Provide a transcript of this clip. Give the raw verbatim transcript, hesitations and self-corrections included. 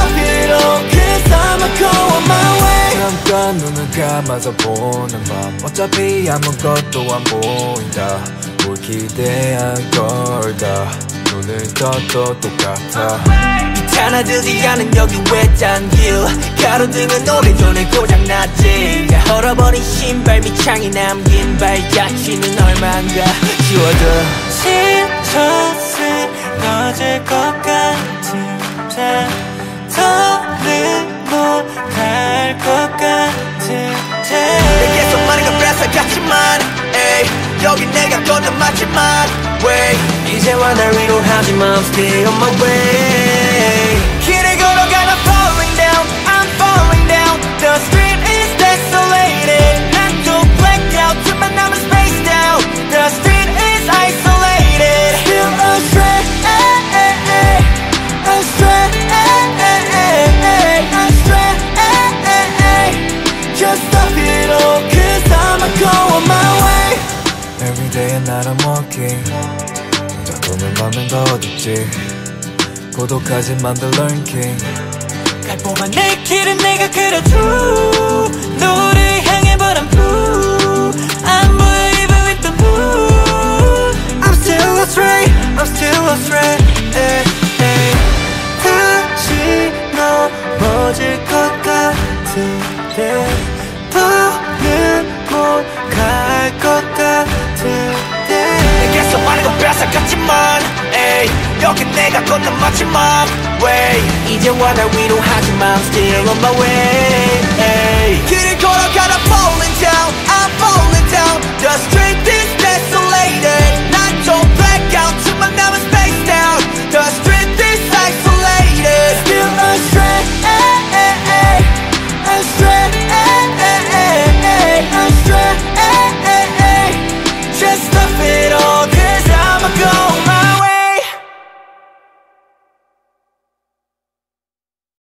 stop it all cause I'ma go on my way. 잠깐 눈을 감아서 보는 밤 어차피 아무것도 안 보인다. 뭘 기대한 걸까 눈을 떠도 똑같아. 하나들이 않은 여기 외딴 길 가로등은 오래전에 고장났지. 얼어버린 신발 밑창이 남긴 발자취는 얼만가 지워져. 진짜 쓰러질 것 같은데 더는 못 갈 것 같은데 내게서 많은 건 뺏어갔지만 에이 여긴 내가 걷는 마지막 way. 이제와 날 위로하지만 I'm still on my way. 길을 걸어가다 falling down I'm falling down. The street is desolated. 난또 blacked out 둘만 남은 spaced out. The street is isolated. Still astray astray astray. Just stop it all cause I'ma go on my way. Every day and night I'm walking 혼자 돈을 맘엔 더 어둡지. 고독하지만 the learn king. 갈 뻔한 내 길은 내가 그려줘. 너를 향해 but I'm blue. 안 보여 even with the moon. I'm still astray I'm still astray eh, eh. 다시 넘어질 것 같은데 더는 못 갈 것 같은데 내게서 많은 건 뺏어갔지만 에이 여긴 내가 걷는 마지막 way. 이제와 날 위로하지만 I'm still on my way. 에이. 길을 걸어가다 falling down I'm falling down. The street